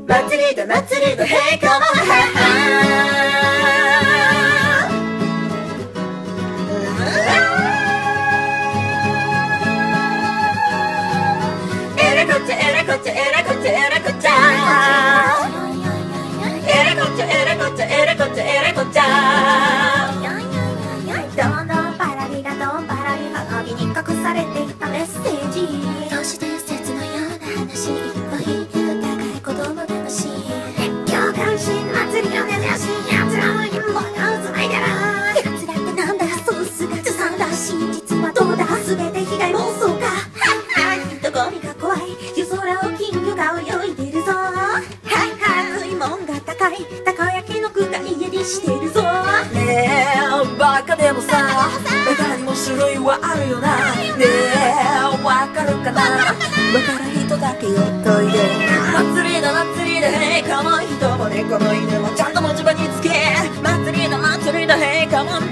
祭りだ祭りだ、へいかまえらこっちゃえらこっちゃえらこっちゃえらこっちゃえらこっちゃえらこっちゃえらこっちゃえらこっちゃどんどんパラリラドンパラリ花火に隠されていたメッセージ、都市伝説のような話、一歩引いて疑い子供魂、熱狂関心祭りを根ざし、奴らの陰謀が渦巻いてる。奴らってなんだ、ソースがずさんだ、真実はどうだ、全て被害妄想か。人混みが怖い、夜空を金魚が泳いでるぞ。食い物が高い、たこ焼きの具が家出してるぞ。 ねえバカでもさ、バカにも種類はあるよな。ねえわかるかな、わかる人だけ寄っといで。祭りだ祭りだ、へいかもん、人も猫も犬もちゃんと持ち場につけ。祭りだ祭りだ、へいかもん。